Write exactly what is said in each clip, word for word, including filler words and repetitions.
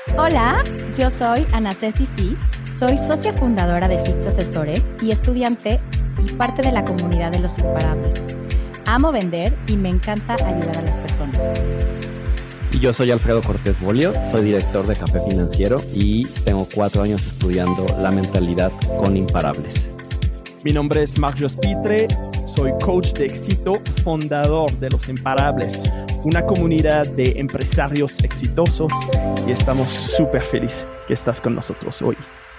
Hola, yo soy Ana Ceci Fitz, soy socia fundadora de Fitz Asesores y estudiante y parte de la comunidad de los imparables. Amo vender y me encanta ayudar a las personas. Y yo soy Alfredo Cortés Bolio, soy director de Café Financiero y tengo cuatro años estudiando la mentalidad con imparables. Mi nombre es Marc Pitre, soy coach de éxito, fundador de Los Imparables, una comunidad de empresarios exitosos, y estamos súper felices que estás con nosotros hoy.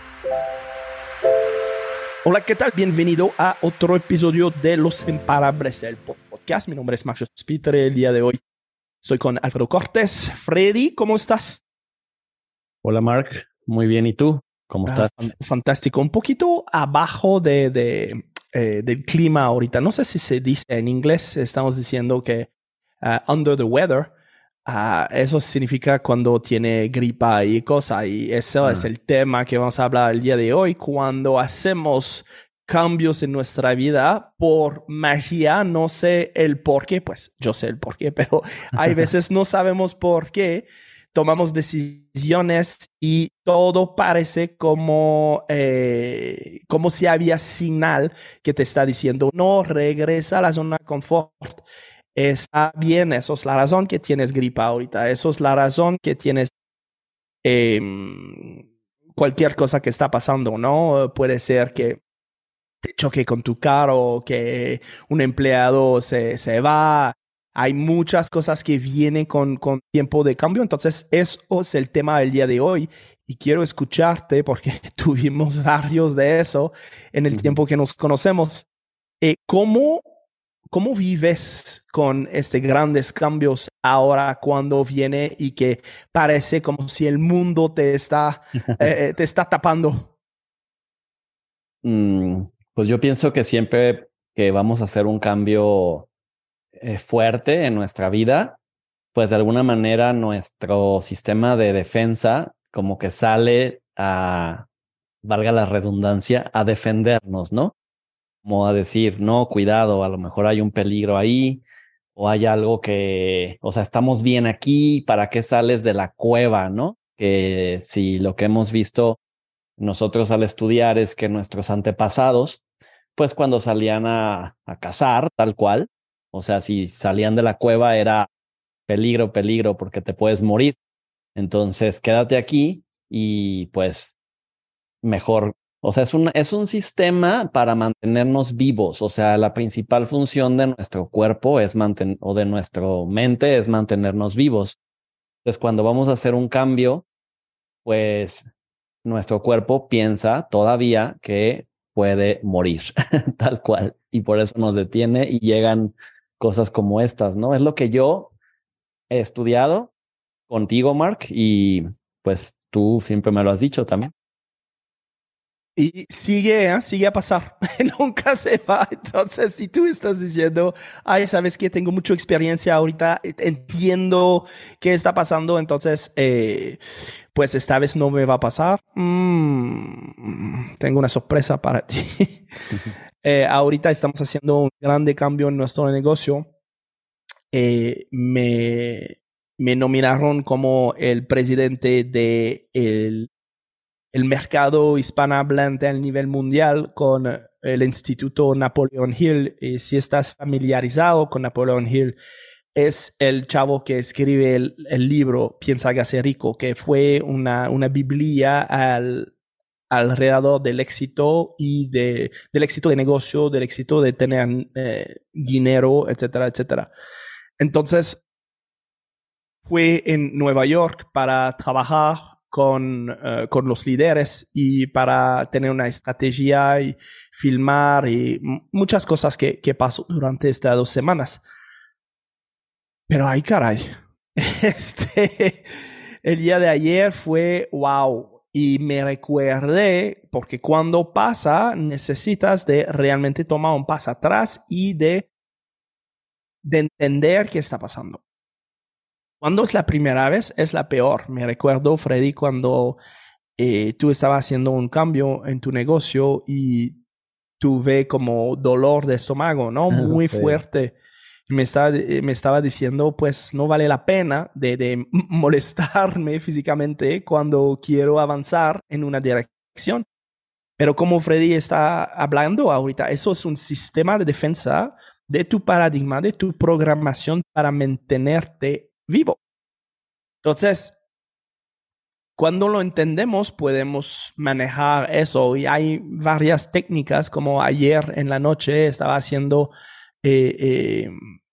Hola, ¿qué tal? Bienvenido a otro episodio de Los Imparables, el podcast. Mi nombre es Marc Pitre. El día de hoy estoy con Alfredo Cortés. Freddy, ¿cómo estás? Hola, Marc. Muy bien. ¿Y tú? ¿Cómo estás? Ah, fantástico. Un poquito abajo de, de, eh, del clima ahorita. No sé si se dice en inglés. Estamos diciendo que uh, under the weather. Uh, eso significa cuando tiene gripa y cosas. Y eso ah. es el tema que vamos a hablar el día de hoy. Cuando hacemos cambios en nuestra vida por magia, no sé el por qué. Pues yo sé el por qué, pero hay veces no sabemos por qué. Tomamos decisiones y todo parece como, eh, como si había señal que te está diciendo no, regresa a la zona de confort. Está bien, eso es la razón que tienes gripa ahorita. Eso es la razón que tienes eh, cualquier cosa que está pasando, ¿no? Puede ser que te choque con tu carro, que un empleado se, se va. Hay muchas cosas que vienen con, con tiempo de cambio. Entonces, eso es el tema del día de hoy. Y quiero escucharte porque tuvimos varios de eso en el uh-huh. tiempo que nos conocemos. Eh, ¿cómo, ¿Cómo vives con estos grandes cambios ahora cuando viene y que parece como si el mundo te está, eh, te está tapando? Mm, pues yo pienso que siempre que vamos a hacer un cambio Eh, fuerte en nuestra vida, pues de alguna manera nuestro sistema de defensa como que sale a, valga la redundancia, a defendernos, ¿no? Como a decir, no, cuidado, a lo mejor hay un peligro ahí o hay algo que, o sea, estamos bien aquí, ¿para qué sales de la cueva, no? Que si lo que hemos visto nosotros al estudiar es que nuestros antepasados, pues cuando salían a, a cazar, tal cual, o sea, si salían de la cueva era peligro, peligro, porque te puedes morir. Entonces, quédate aquí y pues mejor. O sea, es un, es un sistema para mantenernos vivos. O sea, la principal función de nuestro cuerpo es mantener, o de nuestra mente es mantenernos vivos. Entonces, cuando vamos a hacer un cambio, pues nuestro cuerpo piensa todavía que puede morir, tal cual. Y por eso nos detiene y llegan cosas como estas, ¿no? Es lo que yo he estudiado contigo, Marc, y pues tú siempre me lo has dicho también. Y sigue, ¿eh? sigue a pasar, nunca se va. Entonces, si tú estás diciendo, ay, sabes que tengo mucha experiencia ahorita, entiendo qué está pasando, entonces, eh, pues esta vez no me va a pasar. Mm, tengo una sorpresa para ti. eh, ahorita estamos haciendo un grande cambio en nuestro negocio. Eh, me, me nominaron como el presidente de el el mercado hispanohablante a nivel mundial con el Instituto Napoleon Hill. Y si estás familiarizado con Napoleon Hill, es el chavo que escribe el, el libro Piensa, hágase rico, que fue una, una biblia al, alrededor del éxito y de, del éxito de negocio, del éxito de tener eh, dinero, etcétera, etcétera. Entonces, fue en Nueva York para trabajar Con, uh, con los líderes y para tener una estrategia y filmar y m- muchas cosas que, que pasó durante estas dos semanas. Pero ay, caray, este, el día de ayer fue wow. Y me recuerdé, porque cuando pasa, necesitas de realmente tomar un paso atrás y de, de entender qué está pasando. Cuando es la primera vez, es la peor. Me recuerdo, Freddy, cuando eh, tú estabas haciendo un cambio en tu negocio y tuve como dolor de estómago, ¿no? Muy Sí. fuerte. me, está, me estaba diciendo, pues no vale la pena de, de molestarme físicamente cuando quiero avanzar en una dirección. Pero como Freddy está hablando ahorita, eso es un sistema de defensa de tu paradigma, de tu programación para mantenerte vivo. Entonces, cuando lo entendemos, podemos manejar eso. Y hay varias técnicas, como ayer en la noche estaba haciendo eh, eh,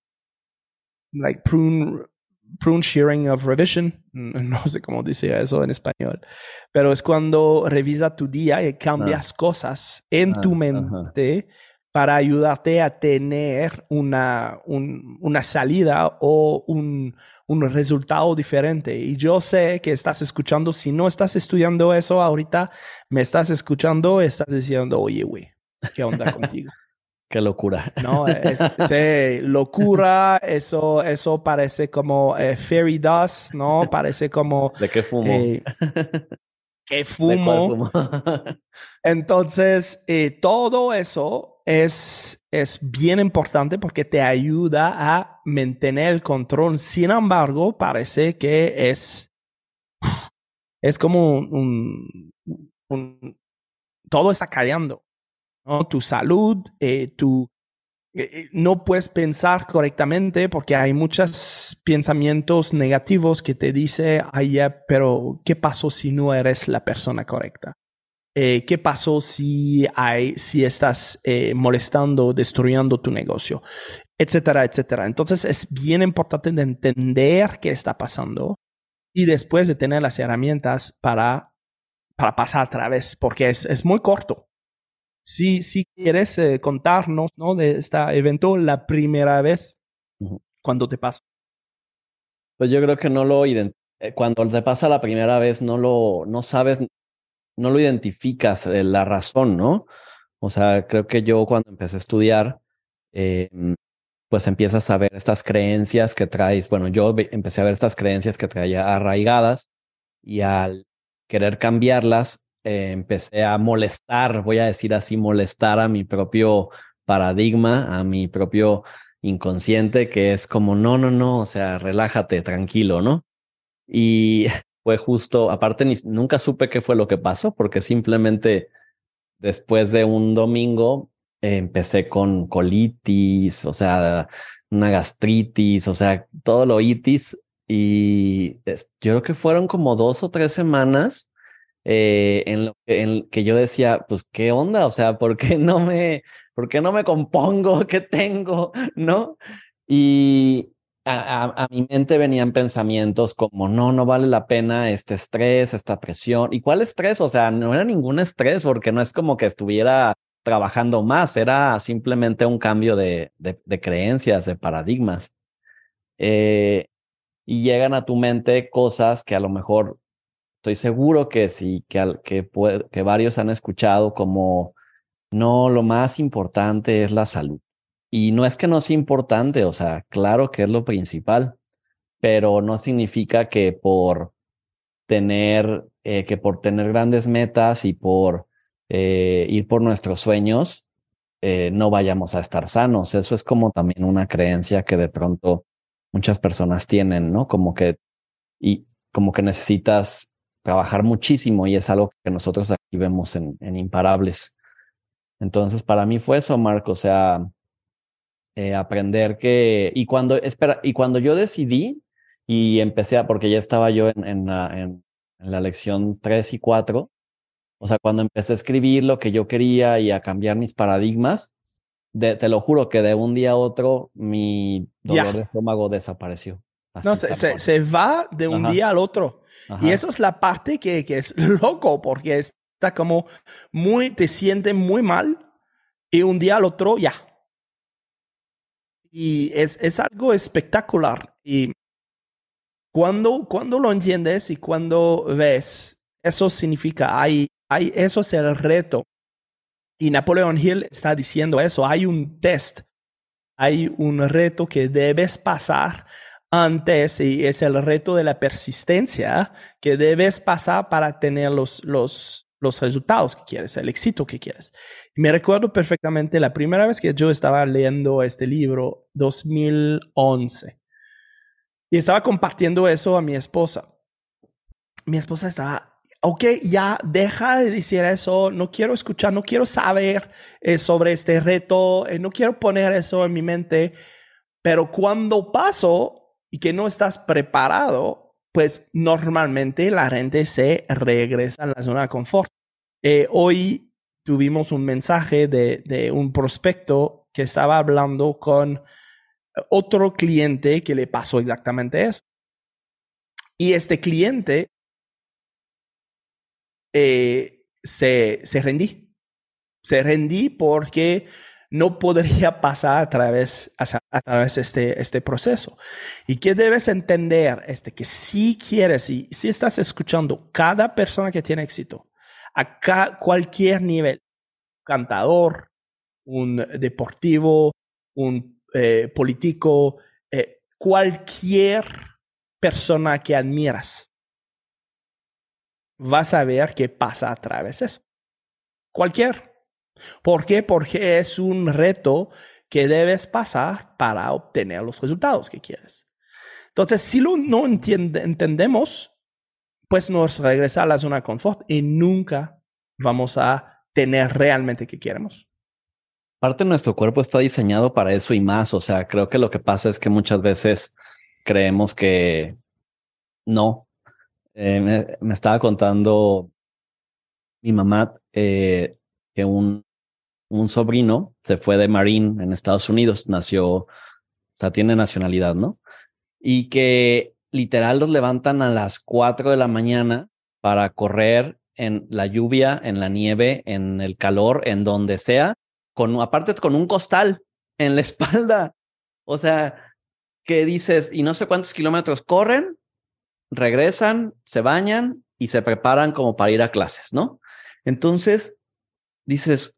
like prune, prune shearing of revision. No sé cómo dice eso en español. Pero es cuando revisa tu día y cambias ah. cosas en ah, tu mente ajá. para ayudarte a tener una, un, una salida o un, un resultado diferente. Y yo sé que estás escuchando, si no estás estudiando eso ahorita, me estás escuchando, estás diciendo, oye, güey, ¿qué onda contigo? Qué locura. No, es, es locura, eso, eso parece como eh, fairy dust, ¿no? Parece como... ¿De qué fumo? Eh, ¿Qué fumo? fumo? Entonces, eh, todo eso es, es bien importante porque te ayuda a mantener el control. Sin embargo, parece que es, es como un, un, un todo está callando, ¿no? Tu salud, eh, tu, eh, no puedes pensar correctamente porque hay muchos pensamientos negativos que te dicen, ay, ya, pero ¿qué pasó si no eres la persona correcta? Eh, ¿Qué pasó si, hay, si estás eh, molestando, destruyendo tu negocio? Etcétera, etcétera. Entonces es bien importante de entender qué está pasando y después de tener las herramientas para, para pasar a través, porque es, es muy corto. Si, si quieres eh, contarnos, ¿no? de este evento la primera vez, uh-huh. ¿cuándo te pasó? Pues yo creo que no lo ident- cuando te pasa la primera vez no lo no sabes, no lo identificas eh, la razón, ¿no? O sea, creo que yo cuando empecé a estudiar, eh, pues empiezas a ver estas creencias que traes. Bueno, yo empecé a ver estas creencias que traía arraigadas y al querer cambiarlas, eh, empecé a molestar, voy a decir así, molestar a mi propio paradigma, a mi propio inconsciente, que es como, no, no, no, o sea, relájate, tranquilo, ¿no? Y fue justo, aparte, ni, nunca supe qué fue lo que pasó, porque simplemente después de un domingo eh, empecé con colitis, o sea, una gastritis, o sea, todo lo itis. Y es, yo creo que fueron como dos o tres semanas eh, en lo que, en que yo decía, pues, ¿qué onda? O sea, ¿por qué no me, por qué no me compongo? ¿Qué tengo? ¿No? Y a, a, a mi mente venían pensamientos como, no, no vale la pena este estrés, esta presión. ¿Y cuál estrés? O sea, no era ningún estrés porque no es como que estuviera trabajando más, era simplemente un cambio de, de, de creencias, de paradigmas. Eh, y llegan a tu mente cosas que a lo mejor estoy seguro que sí, que, al, que, puede, que varios han escuchado como, no, lo más importante es la salud. Y no es que no sea importante, o sea, claro que es lo principal, pero no significa que por tener, eh, que por tener grandes metas y por eh, ir por nuestros sueños, eh, no vayamos a estar sanos. Eso es como también una creencia que de pronto muchas personas tienen, ¿no? Como que, y como que necesitas trabajar muchísimo y es algo que nosotros aquí vemos en, en Imparables. Entonces, para mí fue eso, Marco, o sea, eh, aprender que, y cuando, espera, y cuando yo decidí y empecé a, porque ya estaba yo en, en, la, en, en la lección tres y cuatro, o sea, cuando empecé a escribir lo que yo quería y a cambiar mis paradigmas, de, te lo juro que de un día a otro mi dolor yeah. de estómago desapareció. Así, no, se, se, se va de un Ajá. día al otro. Ajá. Y eso es la parte que, que es loco, porque está como muy, te sientes muy mal y un día al otro ya. Y es, es algo espectacular. Y cuando, cuando lo entiendes y cuando ves, eso significa, hay, hay, eso es el reto. Y Napoleon Hill está diciendo eso, hay un test, hay un reto que debes pasar antes y es el reto de la persistencia que debes pasar para tener los, los, los resultados que quieres, el éxito que quieres. Y me recuerdo perfectamente la primera vez que yo estaba leyendo este libro, dos mil once. Y estaba compartiendo eso a mi esposa. Mi esposa estaba, ok, ya deja de decir eso, no quiero escuchar, no quiero saber eh, sobre este reto, eh, no quiero poner eso en mi mente, pero cuando paso y que no estás preparado, pues normalmente la gente se regresa a la zona de confort. Eh, hoy tuvimos un mensaje de, de un prospecto que estaba hablando con otro cliente que le pasó exactamente eso. Y este cliente eh, se, se rendí. Se rendí porque no podría pasar a través, a, a través de este, este proceso. Y que debes entender este, que si quieres y si estás escuchando cada persona que tiene éxito, a ca, cualquier nivel, cantador, un deportivo, un eh, político, eh, cualquier persona que admiras, vas a ver qué pasa a través de eso. Cualquier. ¿Por qué? Porque es un reto que debes pasar para obtener los resultados que quieres. Entonces, si lo no entiende, entendemos, pues nos regresa a la zona de confort y nunca vamos a tener realmente que queremos. Parte de nuestro cuerpo está diseñado para eso y más. O sea, creo que lo que pasa es que muchas veces creemos que no. Eh, me, me estaba contando mi mamá eh, que un un sobrino se fue de Marine en Estados Unidos, nació, o sea, tiene nacionalidad, ¿no? Y que literal los levantan a las cuatro de la mañana para correr en la lluvia, en la nieve, en el calor, en donde sea, con, aparte con un costal en la espalda. O sea, que dices, y no sé cuántos kilómetros corren, regresan, se bañan y se preparan como para ir a clases, ¿no? Entonces, dices,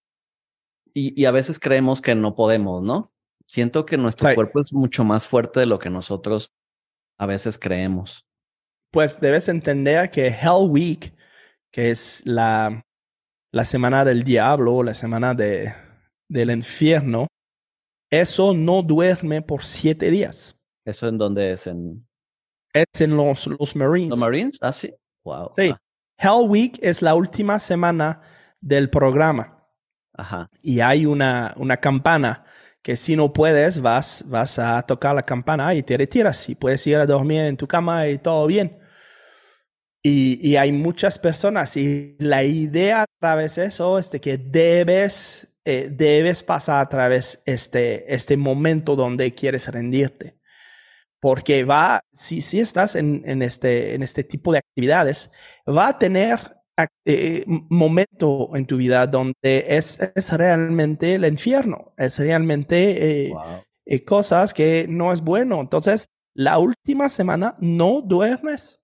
Y, y a veces creemos que no podemos, ¿no? Siento que nuestro Sí. cuerpo es mucho más fuerte de lo que nosotros a veces creemos. Pues debes entender que Hell Week, que es la, la semana del diablo, la semana de, del infierno, eso no duerme por siete días. ¿Eso en dónde es? ¿En Es en los, los Marines. los Marines? Ah, sí. Wow. Sí. Ah, Hell Week es la última semana del programa. ajá. Y hay una, una campana que si no puedes, vas, vas a tocar la campana y te retiras y puedes ir a dormir en tu cama y todo bien. Y, y hay muchas personas y la idea a través de eso es de que debes, eh, debes pasar a través este, este momento donde quieres rendirte. Porque va, si, si estás en, en, este, en este tipo de actividades, va a tener Eh, momento en tu vida donde es, es realmente el infierno, es realmente eh, Wow. eh, cosas que no es bueno. Entonces, la última semana no duermes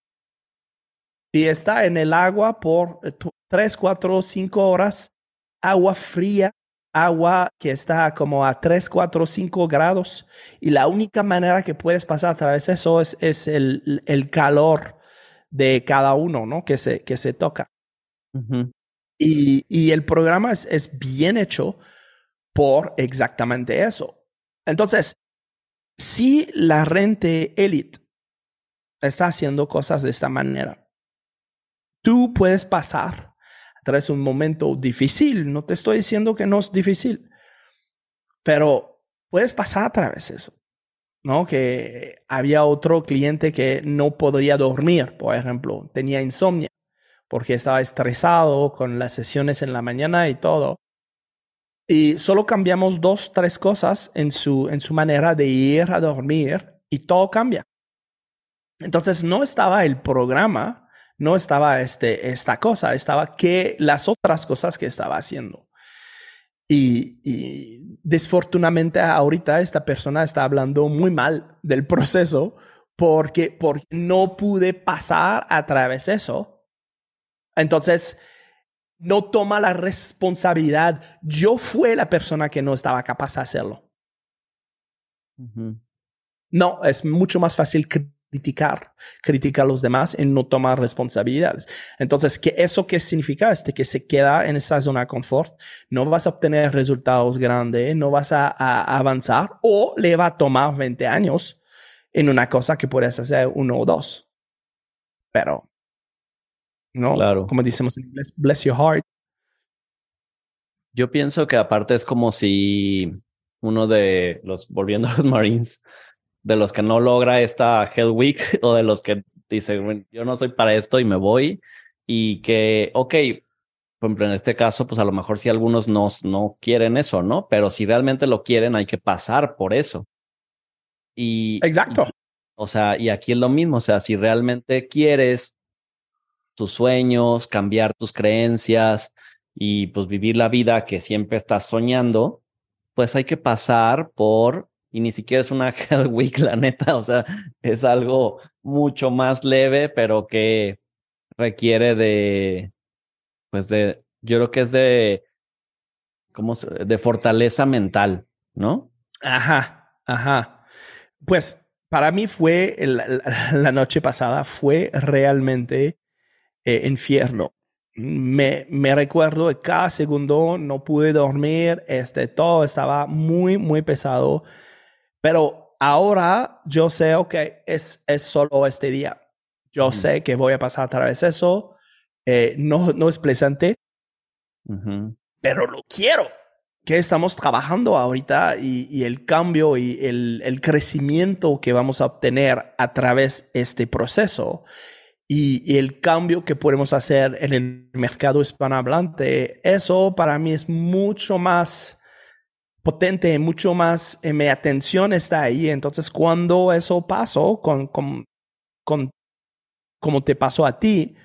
y está en el agua por tres, cuatro, cinco horas, agua fría, agua que está como a tres, cuatro, cinco grados y la única manera que puedes pasar a través de eso es, es el, el calor de cada uno, ¿no? Que se, que se toca. Uh-huh. Y, y el programa es, es bien hecho por exactamente eso. Entonces, si la rente élite está haciendo cosas de esta manera, tú puedes pasar a través de un momento difícil. No te estoy diciendo que no es difícil, pero puedes pasar a través de eso. ¿No? Que había otro cliente que no podría dormir, por ejemplo, tenía insomnio porque estaba estresado con las sesiones en la mañana y todo. Y solo cambiamos dos, tres cosas en su, en su manera de ir a dormir y todo cambia. Entonces no estaba el programa, no estaba este, esta cosa, estaba que las otras cosas que estaba haciendo. Y, y desafortunadamente ahorita esta persona está hablando muy mal del proceso porque, porque no pude pasar a través de eso. Entonces, no toma la responsabilidad. Yo fui la persona que no estaba capaz de hacerlo. Uh-huh. No, es mucho más fácil criticar, criticar a los demás y no tomar responsabilidades. Entonces, ¿qué eso qué significa? Este que se queda en esa zona de confort, no vas a obtener resultados grandes, no vas a, a avanzar o le va a tomar veinte años en una cosa que puedes hacer uno o dos. Pero, ¿no? Claro. Como decimos en inglés, bless your heart. Yo pienso que aparte es como si uno de los, volviendo a los Marines, de los que no logra esta Hell Week o de los que dicen, yo no soy para esto y me voy, y que, ok, por ejemplo, en este caso, pues a lo mejor si algunos no, no quieren eso, ¿no? Pero si realmente lo quieren, hay que pasar por eso. Y, Exacto. y, o sea, y aquí es lo mismo, o sea, si realmente quieres tus sueños, cambiar tus creencias y pues vivir la vida que siempre estás soñando, pues hay que pasar por, y ni siquiera es una Hell Week, la neta, o sea, es algo mucho más leve, pero que requiere de, pues de, yo creo que es de, ¿cómo se, de fortaleza mental, ¿no? Ajá, ajá. Pues para mí fue, el, la, la noche pasada fue realmente eh, infierno. Me, me recuerdo de cada segundo, no pude dormir, este, todo estaba muy, muy pesado, pero ahora yo sé, ok, es, es solo este día. Yo Uh-huh. sé que voy a pasar a través de eso, eh, no, no es pleasante, uh-huh. pero lo quiero. Que estamos trabajando ahorita y, y el cambio y el, el crecimiento que vamos a obtener a través de este proceso y, y el cambio que podemos hacer en el mercado hispanohablante, eso para mí es mucho más potente, mucho más, eh, mi atención está ahí. Entonces, cuando eso pasó, con, con, con, como te pasó a ti,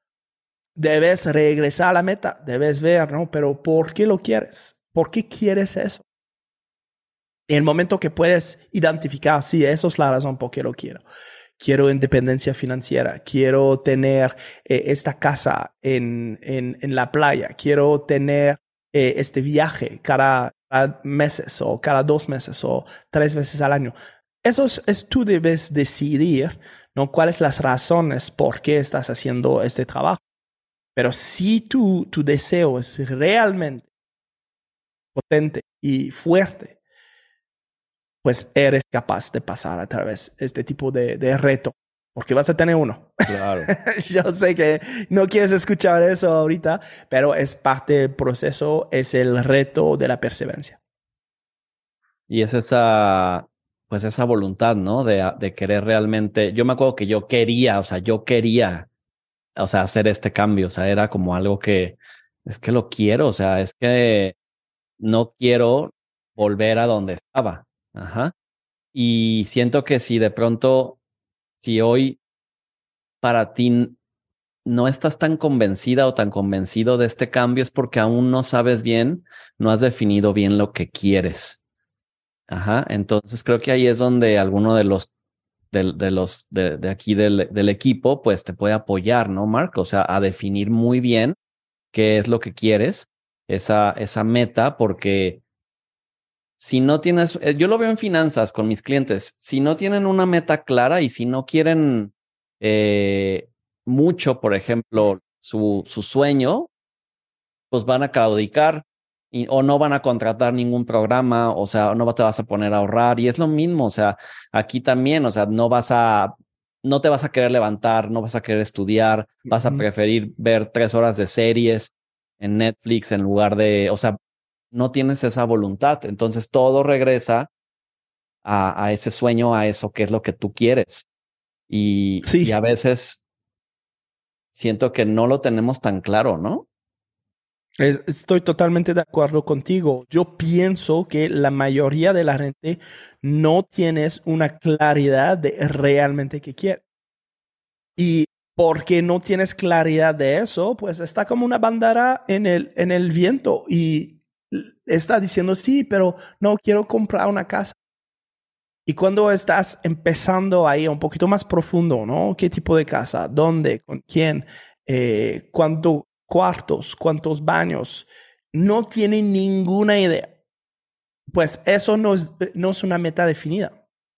debes regresar a la meta, debes ver, ¿no? Pero ¿por qué lo quieres? ¿Por qué quieres eso? En el momento que puedes identificar, sí, esa es la razón por qué lo quiero. Quiero independencia financiera, quiero tener eh, esta casa en, en, en la playa, quiero tener eh, este viaje cada, cada meses o cada dos meses o tres veces al año. Eso es, es tú debes decidir, ¿no? Cuáles las razones por qué estás haciendo este trabajo. Pero si tu, tu deseo es realmente potente y fuerte, pues eres capaz de pasar a través de este tipo de, de reto, porque vas a tener uno. Claro. Yo sé que no quieres escuchar eso ahorita, pero es parte del proceso, es el reto de la perseverancia. Y es esa, pues esa voluntad, ¿no? De, de querer realmente, yo me acuerdo que yo quería, o sea, yo quería, o sea, hacer este cambio, o sea, era como algo que, es que lo quiero, o sea, es que no quiero volver a donde estaba. Ajá. Y siento que si de pronto, si hoy para ti no estás tan convencida o tan convencido de este cambio, es porque aún no sabes bien, no has definido bien lo que quieres. Ajá. Entonces creo que ahí es donde alguno de los de, de los de, de aquí del, del equipo, pues te puede apoyar, ¿no, Mark? O sea, a definir muy bien qué es lo que quieres, esa, esa meta, porque si no tienes, yo lo veo en finanzas con mis clientes, si no tienen una meta clara y si no quieren eh, mucho, por ejemplo, su, su sueño, pues van a claudicar y, o no van a contratar ningún programa, o sea, no te vas a poner a ahorrar y es lo mismo, o sea, aquí también, o sea, no vas a, no te vas a querer levantar, no vas a querer estudiar, vas a preferir ver tres horas de series en Netflix en lugar de, o sea, no tienes esa voluntad. Entonces todo regresa a, a ese sueño, a eso que es lo que tú quieres. Y, Sí. y a veces siento que no lo tenemos tan claro, ¿no? Es, estoy totalmente de acuerdo contigo. Yo pienso que la mayoría de la gente no tienes una claridad de realmente qué quiere. Y porque no tienes claridad de eso, pues está como una bandera en el, en el viento y está diciendo, sí, pero no quiero comprar una casa. Y cuando estás empezando ahí un poquito más profundo, ¿no? ¿Qué tipo de casa? ¿Dónde? ¿Con quién? Eh, ¿Cuántos cuartos? ¿Cuántos baños? No tienen ninguna idea. Pues eso no es, no es una meta definida.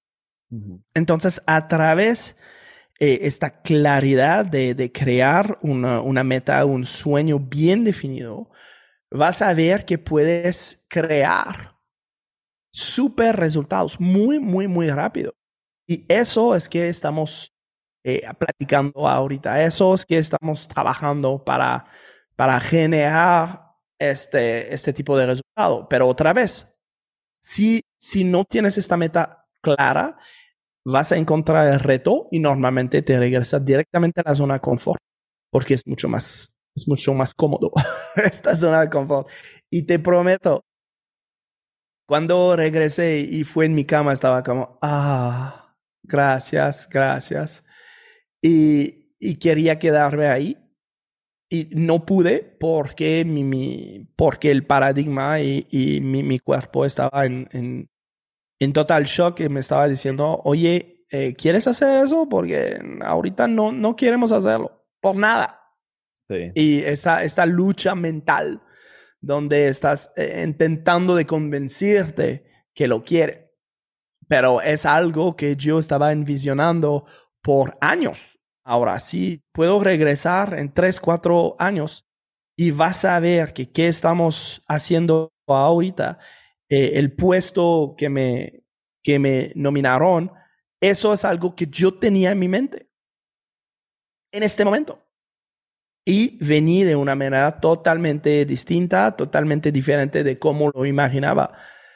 Ujú. Entonces, a través de eh, esta claridad de, de crear una, una meta, un sueño bien definido, vas a ver que puedes crear súper resultados muy, muy, muy rápido. Y eso es que estamos eh, platicando ahorita. Eso es que estamos trabajando para, para generar este, este tipo de resultado. Pero otra vez, si, si no tienes esta meta clara, vas a encontrar el reto y normalmente te regresas directamente a la zona de confort porque es mucho más, es mucho más cómodo esta zona de confort. Y te prometo, cuando regresé y fue en mi cama, estaba como, ah, gracias, gracias. Y, y quería quedarme ahí. Y no pude porque, mi, mi, porque el paradigma y, y mi, mi cuerpo estaba en, en, en total shock y me estaba diciendo, oye, eh, ¿quieres hacer eso? Porque ahorita no, no queremos hacerlo, por nada. Sí. Y esta, esta lucha mental donde estás eh, intentando de convencerte que lo quiere. Pero es algo que yo estaba envisionando por años. Ahora sí, puedo regresar en tres, cuatro años y vas a ver que qué estamos haciendo ahorita. Eh, el puesto que me, que me nominaron, eso es algo que yo tenía en mi mente en este momento. Y vení de una manera totalmente distinta, totalmente diferente de cómo lo imaginaba.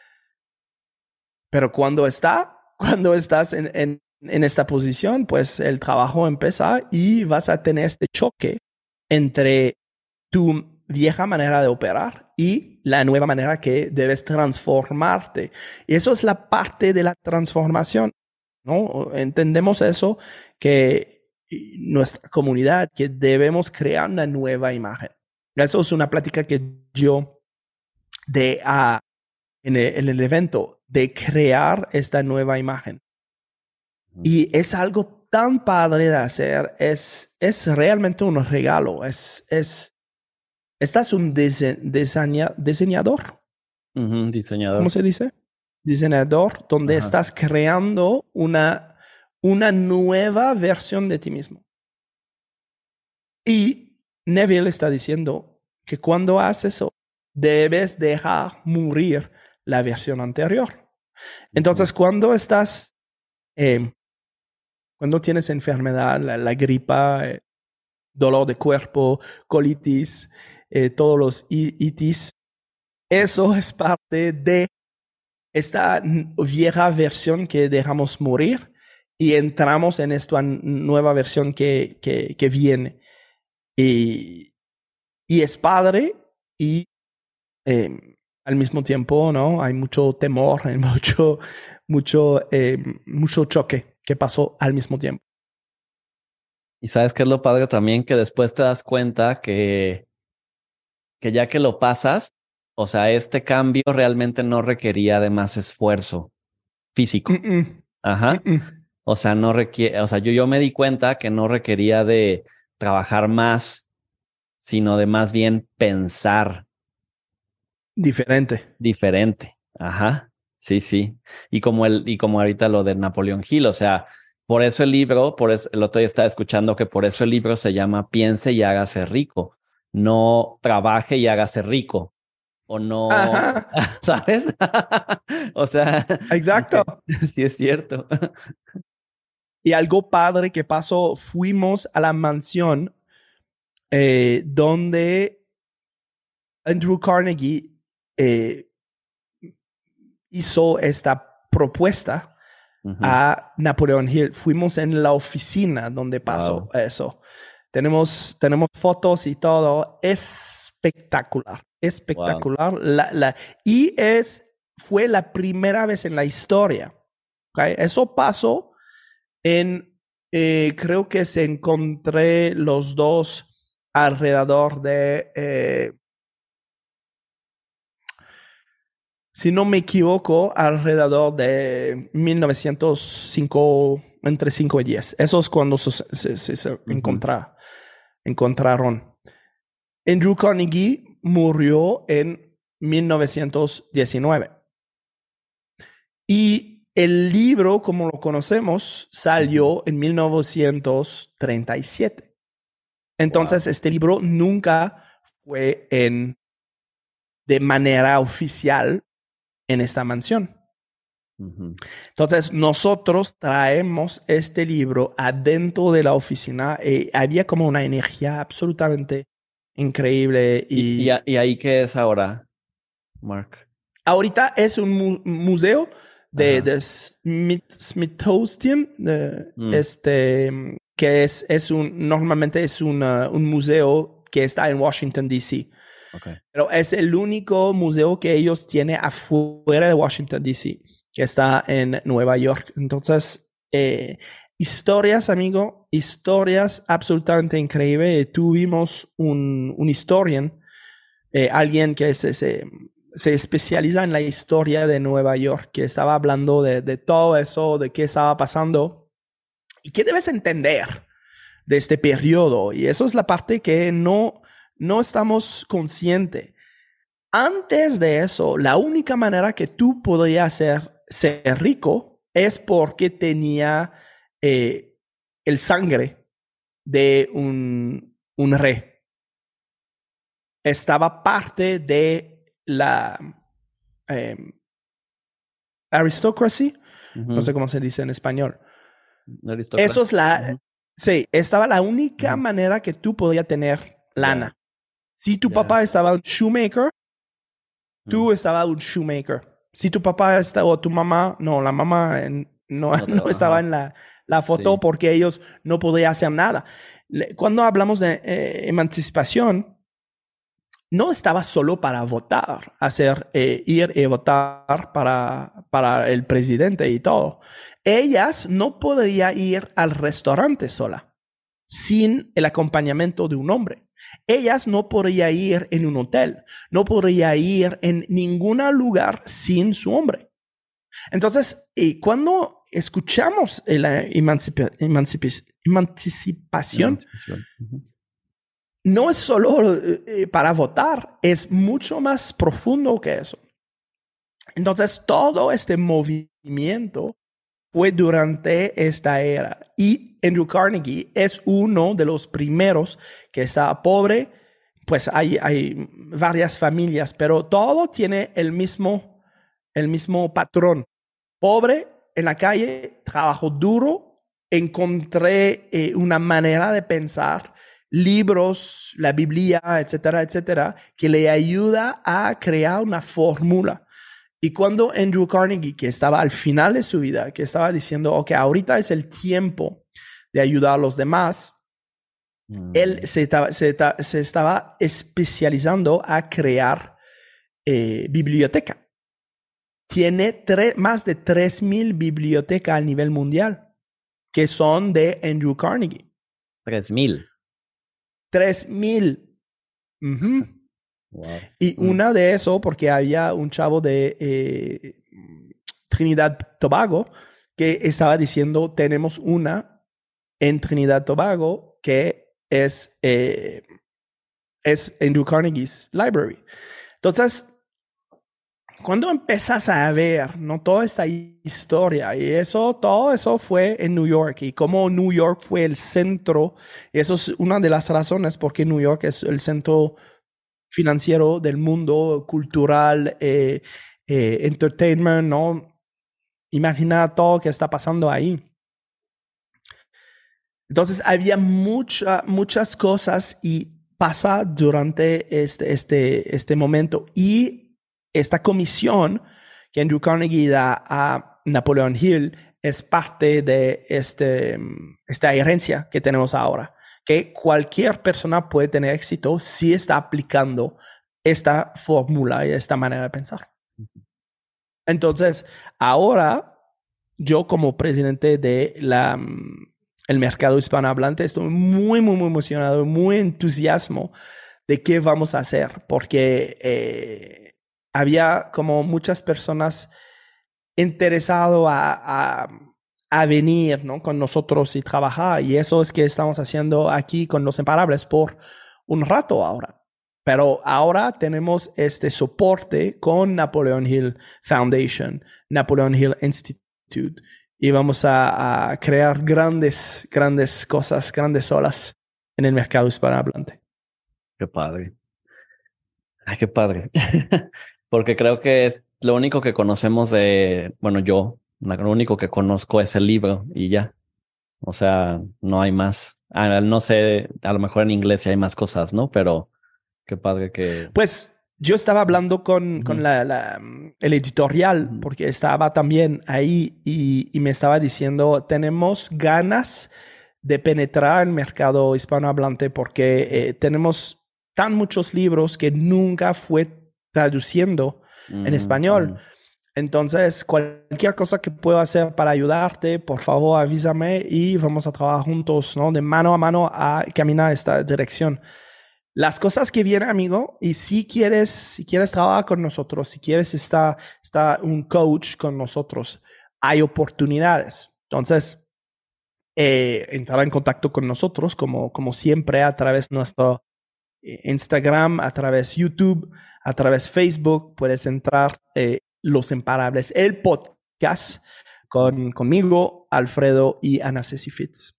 Pero cuando está, cuando estás en, en, en esta posición, pues el trabajo empieza y vas a tener este choque entre tu vieja manera de operar y la nueva manera que debes transformarte. Y eso es la parte de la transformación, ¿no? Entendemos eso, que nuestra comunidad, que debemos crear una nueva imagen. Eso es una plática que yo de a en el, en el evento, de crear esta nueva imagen. Y es algo tan padre de hacer, es, es realmente un regalo, es, es, estás un dise, diseña, diseñador, Ujú, diseñador. ¿cómo se dice? Diseñador, donde Ajá. estás creando una, una nueva versión de ti mismo. Y Neville está diciendo que cuando haces eso, debes dejar morir la versión anterior. Entonces, Ujú. cuando estás, eh, cuando tienes enfermedad, la, la gripa, eh, dolor de cuerpo, colitis, eh, todos los itis, eso es parte de esta vieja versión que dejamos morir y entramos en esta nueva versión que, que, que viene. Y, y es padre y eh, al mismo tiempo, ¿no? Hay mucho temor, hay mucho, mucho, eh, mucho choque que pasó al mismo tiempo. Y sabes qué es lo padre también, que después te das cuenta que, que ya que lo pasas, o sea, este cambio realmente no requería de más esfuerzo Mm físico. -mm, mm Ajá. -mm. O sea, no requiere, o sea, yo, yo me di cuenta que no requería de trabajar más, sino de más bien pensar Diferente. diferente. Ajá. Sí, sí. Y como el, y como ahorita lo de Napoleón Hill, o sea, por eso el libro, por eso el otro día estaba escuchando que por eso el libro se llama Piense y hágase rico, no trabaje y hágase rico, o no, Ajá, ¿sabes? O sea, exacto. porque sí es cierto. Y algo padre que pasó, fuimos a la mansión eh, donde Andrew Carnegie eh, hizo esta propuesta Ujú. a Napoleon Hill. Fuimos en la oficina donde pasó Wow. eso. Tenemos, tenemos fotos y todo. Espectacular, Wow. espectacular. La, la, y es, fue la primera vez en la historia. ¿Okay? Eso pasó en, eh, creo que se encontré los dos alrededor de, eh, si no me equivoco, alrededor de mil novecientos cinco, entre cinco y diez. Eso es cuando se, se, se, se Ujú. encontra, encontraron. Andrew Carnegie murió en mil novecientos diecinueve. Y el libro, como lo conocemos, salió en mil novecientos treinta y siete. Entonces, wow. Este libro nunca fue en, de manera oficial en esta mansión. Uh-huh. Entonces, nosotros traemos este libro adentro de la oficina y había como una energía absolutamente increíble. ¿Y, y, y, y ahí qué es ahora, Mark? Ahorita es un mu- museo de, de Smith, Smithsonian, de, mm. este, que es, es un, normalmente es una, un museo que está en Washington, D C. Okay. Pero es el único museo que ellos tienen afuera de Washington, D C, que está en Nueva York. Entonces, eh, historias, amigo, historias absolutamente increíbles. Tuvimos un, un historian, eh, alguien que es ese... se especializa en la historia de Nueva York, que estaba hablando de, de todo eso, de qué estaba pasando y qué debes entender de este periodo. Y eso es la parte que no, no estamos conscientes. Antes de eso, la única manera que tú podías ser, ser rico es porque tenía eh, el sangre de un, un rey. Estaba parte de la eh, aristocracy, uh-huh. No sé cómo se dice en español. Eso es la, uh-huh. Sí, estaba la única uh-huh. manera que tú podías tener lana. Yeah. Si tu yeah. papá estaba un shoemaker, uh-huh. tú estabas un shoemaker. Si tu papá estaba, o tu mamá, no, la mamá no, no, no estaba uh-huh. en la, la foto sí. Porque ellos no podían hacer nada. Cuando hablamos de eh, emancipación, no estaba solo para votar, hacer, eh, ir y votar para, para el presidente y todo. Ellas no podían ir al restaurante sola, sin el acompañamiento de un hombre. Ellas no podían ir en un hotel, no podían ir en ningún lugar sin su hombre. Entonces, eh, cuando escuchamos la emancipa- emancipa- emancipación, emancipación. Uh-huh. No es solo eh, para votar, es mucho más profundo que eso. Entonces, todo este movimiento fue durante esta era. Y Andrew Carnegie es uno de los primeros que estaba pobre. Pues hay, hay varias familias, pero todo tiene el mismo, el mismo patrón. Pobre, en la calle, trabajo duro, encontré eh, una manera de pensar, libros, la Biblia, etcétera, etcétera, que le ayuda a crear una fórmula. Y cuando Andrew Carnegie, que estaba al final de su vida, que estaba diciendo, ok, ahorita es el tiempo de ayudar a los demás, mm. él se estaba, se, se estaba especializando a crear eh, biblioteca. Tiene tre- más de tres mil bibliotecas a nivel mundial, que son de Andrew Carnegie. tres mil. Tres mil. Uh-huh. Wow. Y mm. una de eso, porque había un chavo de eh, Trinidad Tobago que estaba diciendo, tenemos una en Trinidad Tobago que es, eh, es Andrew Carnegie's Library. Entonces, cuando empiezas a ver, ¿no?, toda esta historia, y eso, todo eso fue en New York, y como New York fue el centro, eso es una de las razones por qué New York es el centro financiero del mundo, cultural, eh, eh, entertainment, ¿no? Imagina todo que está pasando ahí. Entonces, había mucha, muchas cosas y pasa durante este, este, este momento, y esta comisión que Andrew Carnegie da a Napoleon Hill es parte de este, esta herencia que tenemos ahora, que cualquier persona puede tener éxito si está aplicando esta fórmula y esta manera de pensar. Entonces, ahora yo como presidente de la, el mercado hispanohablante estoy muy, muy, muy emocionado, muy entusiasmo de qué vamos a hacer, porque eh, había como muchas personas interesadas a, a, a venir, ¿no?, con nosotros y trabajar. Y eso es que estamos haciendo aquí con Los Imparables por un rato ahora. Pero ahora tenemos este soporte con Napoleon Hill Foundation, Napoleon Hill Institute, actitud y vamos a, a crear grandes, grandes cosas, grandes olas en el mercado hispanohablante. Qué padre. Ay, qué padre. Porque creo que es lo único que conocemos de, bueno, yo, lo único que conozco es el libro y ya. O sea, no hay más. Ah, no sé, a lo mejor en inglés sí hay más cosas, ¿no? Pero qué padre que... Pues yo estaba hablando con, Uh-huh. con la, la, el editorial, Uh-huh. porque estaba también ahí y, y me estaba diciendo, tenemos ganas de penetrar el mercado hispanohablante porque eh, tenemos tan muchos libros que nunca fue traduciendo Uh-huh. en español. Uh-huh. Entonces, cualquier cosa que pueda hacer para ayudarte, por favor avísame y vamos a trabajar juntos, ¿no? De mano a mano a caminar esta dirección. Las cosas que vienen, amigo, y si quieres, si quieres trabajar con nosotros, si quieres estar, estar un coach con nosotros, hay oportunidades. Entonces, eh, entrar en contacto con nosotros, como, como siempre, a través de nuestro Instagram, a través de YouTube, a través de Facebook, puedes entrar eh, Los Imparables, el podcast con, conmigo, Alfredo y Ana Ceci Fitz.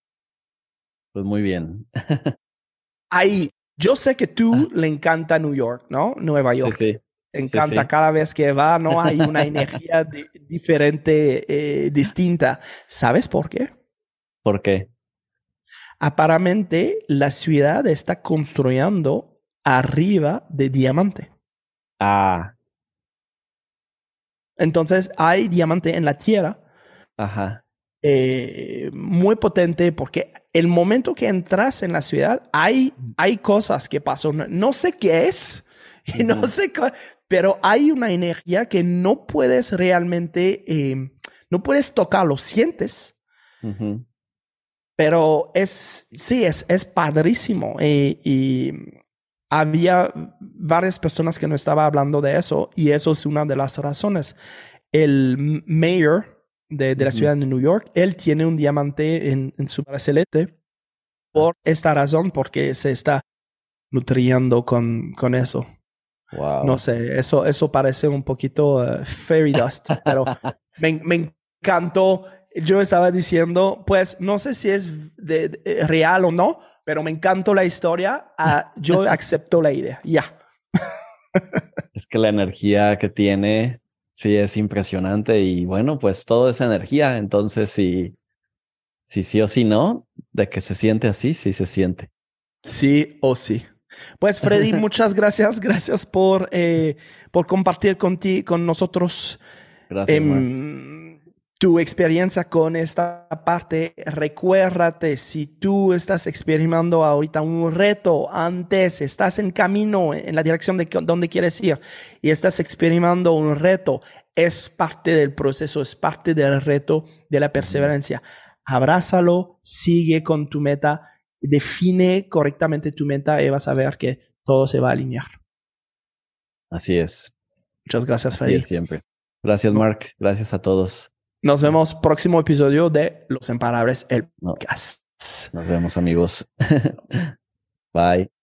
Pues muy bien. Ahí, yo sé que tú le encanta New York, ¿no? Nueva York. Sí, sí. Te encanta Sí, sí. cada vez que va, ¿no? Hay una energía di- diferente, eh, distinta. ¿Sabes por qué? ¿Por qué? Aparentemente, la ciudad está construyendo arriba de diamante. Ah, Entonces, hay diamante en la tierra ajá. eh, muy potente porque el momento que entras en la ciudad, hay, hay cosas que pasan. No, no sé qué es, y no Uh-huh. sé qué, pero hay una energía que no puedes realmente, eh, no puedes tocar, lo sientes. Uh-huh. Pero es, sí, es, es padrísimo. Y, y había varias personas que no estaban hablando de eso y eso es una de las razones. El mayor de, de la Uh-huh. ciudad de New York, él tiene un diamante en, en su bracelete por esta razón, porque se está nutriendo con, con eso. Wow. No sé, eso, eso parece un poquito uh, fairy dust, pero me, me encantó. Yo estaba diciendo, pues no sé si es de, de, real o no, pero me encantó la historia. Uh, yo acepto la idea. Ya. Es que la energía que tiene, sí, es impresionante. Y bueno, pues todo es energía. Entonces, si, si sí o si no, de que se siente así, sí se siente. Sí o sí. Pues Freddy, muchas gracias. Gracias por, eh, por compartir contigo, con nosotros Gracias, eh, Mark. tu experiencia con esta parte. Recuérdate, si tú estás experimentando ahorita un reto, antes estás en camino en la dirección de donde quieres ir y estás experimentando un reto, es parte del proceso, es parte del reto de la perseverancia. Abrázalo, sigue con tu meta, define correctamente tu meta y vas a ver que todo se va a alinear. Así es. Muchas gracias, Así Freddy. es siempre. Gracias, Mark. Gracias a todos. Nos vemos próximo episodio de Los Imparables, el No, podcast. nos vemos, amigos. Bye.